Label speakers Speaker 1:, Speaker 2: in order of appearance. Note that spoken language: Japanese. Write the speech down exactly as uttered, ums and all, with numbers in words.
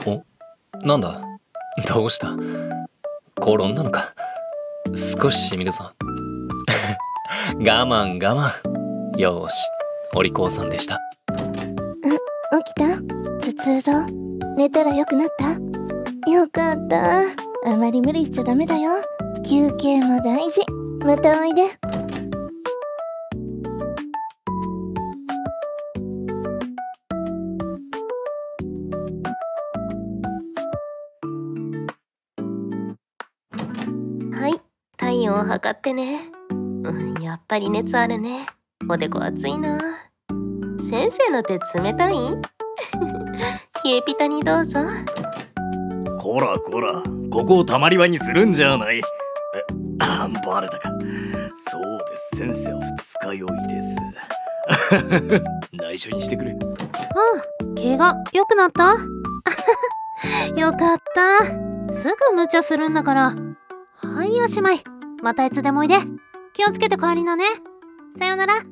Speaker 1: お、なんだ、どうした？転んだのか？少ししみるぞ。我慢我慢。よーし、お利口さんでした。
Speaker 2: 起きた？頭痛ど？寝たらよくなった？よかった。あまり無理しちゃダメだよ。休憩も大事。またおいで。
Speaker 3: はい、体温を測ってね。うん、やっぱり熱あるね。おでこ熱いな。先生の手冷たい？冷えピタにどうぞ。
Speaker 4: こらこら、ここをたまり場にするんじゃない。え、あ、バレたか。そうです、先生は二日酔いです。内緒にしてくれ。
Speaker 5: ああ、怪我良くなった？よかった。すぐ無茶するんだから。はい、おしまい。またいつでもおいで。気をつけて帰りなね。さよなら。